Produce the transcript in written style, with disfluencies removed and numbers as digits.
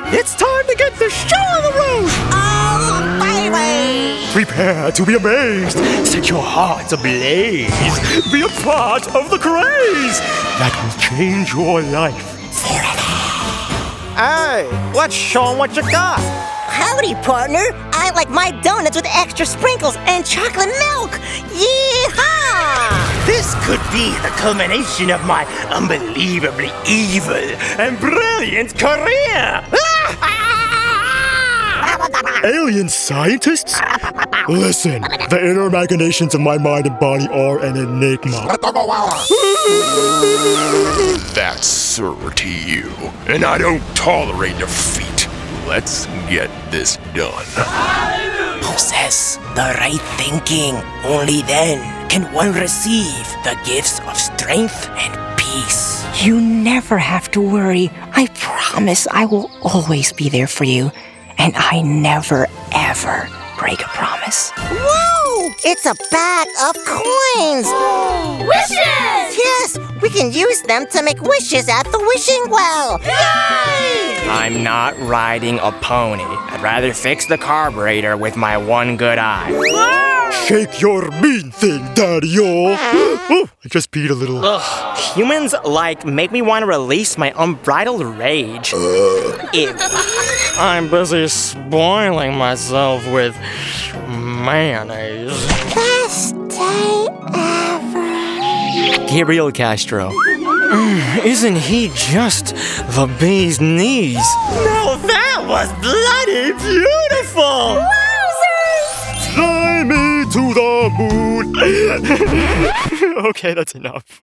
It's time to get the show on the road! Oh, baby! Prepare to be amazed. Set your hearts ablaze. Be a part of the craze that will change your life forever. Hey, let's show 'em what you got. Howdy, partner. I like my donuts with extra sprinkles and chocolate milk. Yeehaw! This could be the culmination of my unbelievably evil and brilliant career. Alien scientists? Listen, the inner machinations of my mind and body are an enigma. That's Sir to you, and I don't tolerate defeat. Let's get this done. Possess the right thinking. Only then can one receive the gifts of strength and peace. You never have to worry. I promise I will always be there for you. And I never, ever break a promise. Whoa! It's a bag of coins! Wishes! Yes, we can use them to make wishes at the wishing well. Yay! I'm not riding a pony. I'd rather fix the carburetor with my one good eye. Shake your mean thing, Daddy-o. Oh, I just peed a little. Humans, make me want to release my unbridled rage. Ew. I'm busy spoiling myself with mayonnaise. Best day ever. Gabriel Castro. Isn't he just the bee's knees? Now that was bloody beautiful! Fly me to the moon! Okay, that's enough.